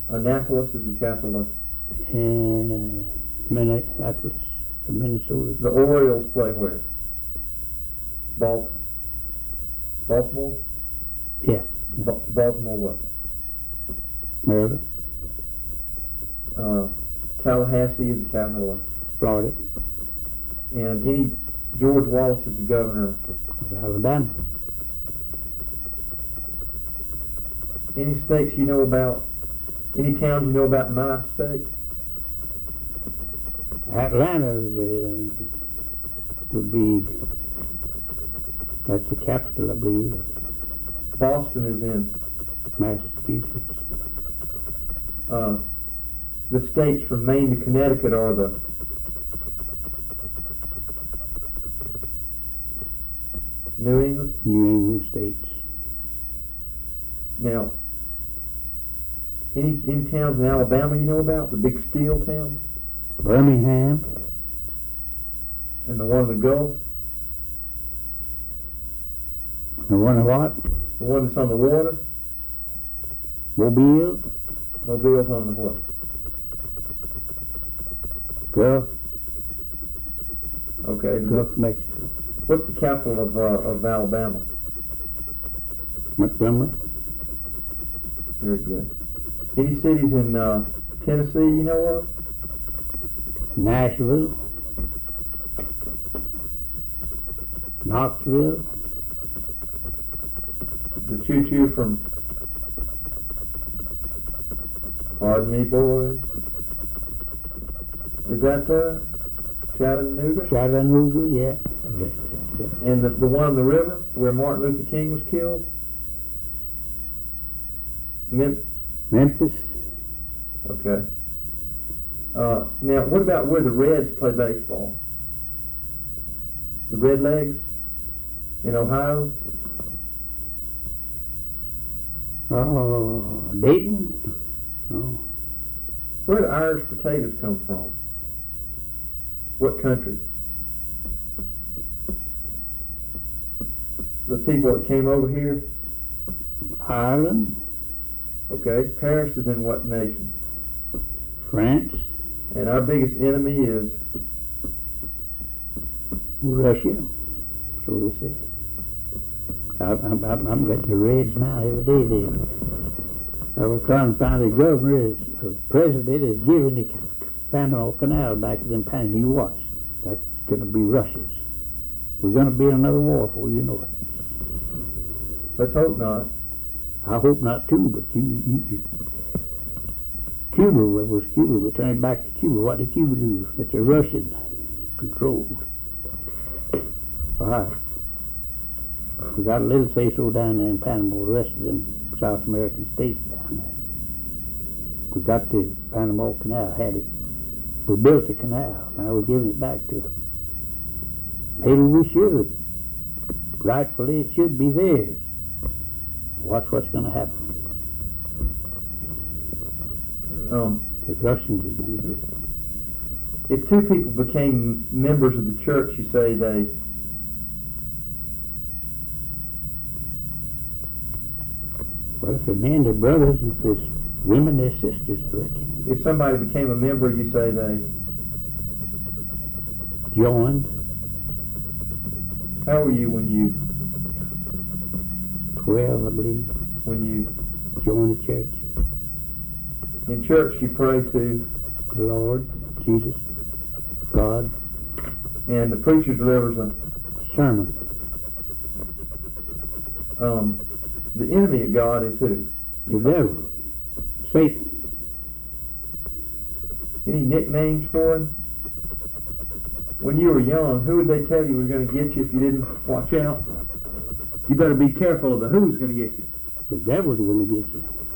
Annapolis is the capital of... And Minneapolis, Minnesota. The Orioles play where? Baltimore? Yeah. Baltimore what? Maryland. Tallahassee is the capital of... Florida. And George Wallace is the governor of Alabama. Any states you know about? Any towns you know about in my state? Atlanta would be, that's the capital, I believe. Boston is in Massachusetts. The states from Maine to Connecticut are the New England states. Now, any towns in Alabama you know about? The big steel towns? Birmingham. And the one in the Gulf? The one in what? The one that's on the water? Mobile. Mobile's on the what? Gulf. Okay. Gulf of Mexico. What's the capital of Alabama? Montgomery. Very good. Any cities in Tennessee you know of? Nashville. Knoxville. The choo-choo from... Pardon me, boys. Is that the Chattanooga? Chattanooga, yeah. And the one on the river where Martin Luther King was killed? Memphis. Okay. Now, what about where the Reds play baseball? The Redlegs in Ohio? Oh, Dayton. Oh. Where do Irish potatoes come from? What country? The people that came over here? Ireland. Okay. Paris is in what nation? France. And our biggest enemy is? Russia. So they say. I'm getting the Reds now every day. Our confounded governor president is giving the Panama Canal back to them Panama. You watch. That's going to be Russia's. We're going to be in another war before you know it. Let's hope not. I hope not too, but you Cuba was Cuba. We turned back to Cuba. What did Cuba do? It's a Russian controlled. All right. We got a little say-so down there in Panama, the rest of them South American states down there. We got the Panama Canal, had it. We built the canal. Now we're giving it back to them. Maybe we should. Rightfully, it should be theirs. Watch what's going to happen. The Russians are going to get it. If two people became members of the church, you say they... Well, if they're men, they're brothers. If it's women, they're sisters, I reckon. If somebody became a member, you say they... Joined. How were you when you... 12, I believe. When you... Joined the church. In church, you pray to... The Lord, Jesus, God. And the preacher delivers a... Sermon. The enemy of God is who? The devil. Satan. Any nicknames for him? When you were young, who would they tell you was going to get you if you didn't watch out? You better be careful of the who's going to get you. The devil's going to get you.